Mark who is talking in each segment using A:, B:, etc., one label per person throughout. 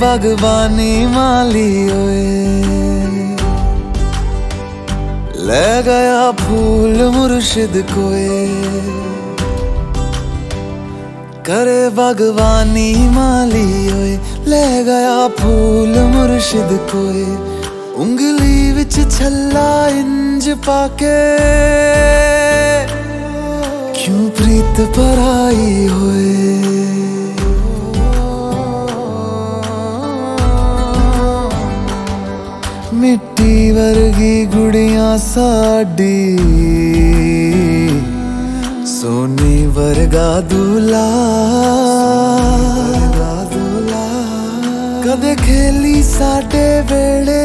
A: बागबानी माली ओए, ले गया फूल मुर्शिद कोए। करे बागबानी माली ओए, ले गया फूल मुर्शिद कोए। उंगली विच छल्ला इंज पाके, क्यों प्रीत पराई होए। मिट्टी वर्गी गुड़ियां साडी, सोनी वर्गा दूल्हा। कदे खेली साडे वेले,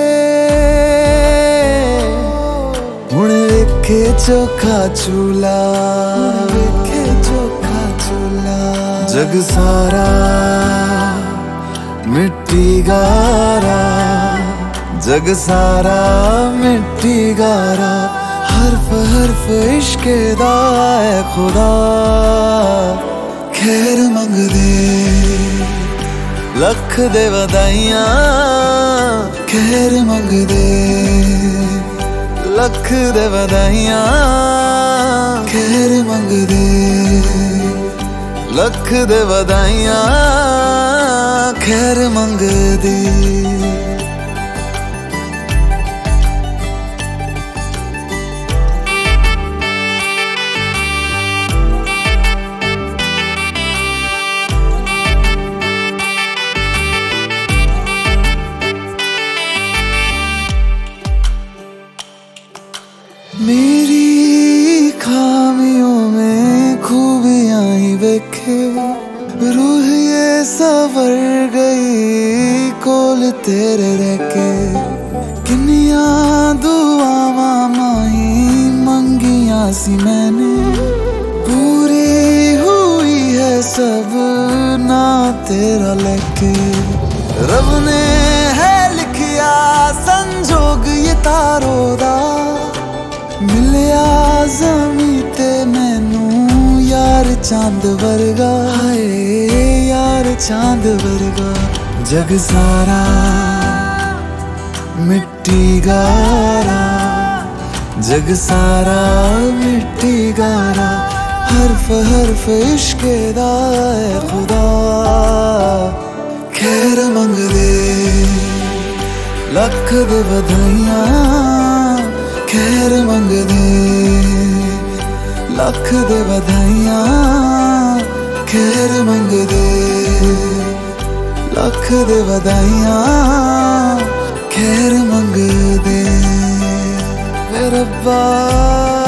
A: हुण वेखे चोखा चूल्हा। वेखे चोखा चूल्हा। जग सारा मिट्टी गारा, जग सारा मिट्टी गारा। हरफ हरफ इश्के दा ऐ खुदा, खैर मंगदे लख दे वधाइयां। खैर मंगदे लख दे वधाइयां। खैर मंगदे लख दे वधाइयां। खैर मंगदे। मेरी खामियों में खूबियां ही देखे, रूह ये सवर गई कोल तेरे रहके। किन्निया दुआवां माही मंगियां सी मैंने, पूरी हुई है सब ना तेरा लेके। रब ने है लिखिया संजोग ये तारो दा, मिलिया ज़मीं ते मैनू यार चांद वर्गा। हाय यार चांद वर्गा। जग सारा मिट्टी गारा, जग सारा मिट्टी गारा। हरफ हरफ इश्के दा ऐ खुदा, खैर मंगदे लख दे वधाइयां। खैर मंगदे लख दे वधाइयां। खैर मंगदे लख दे वधाइयां। खैर मंगदे। रब्बा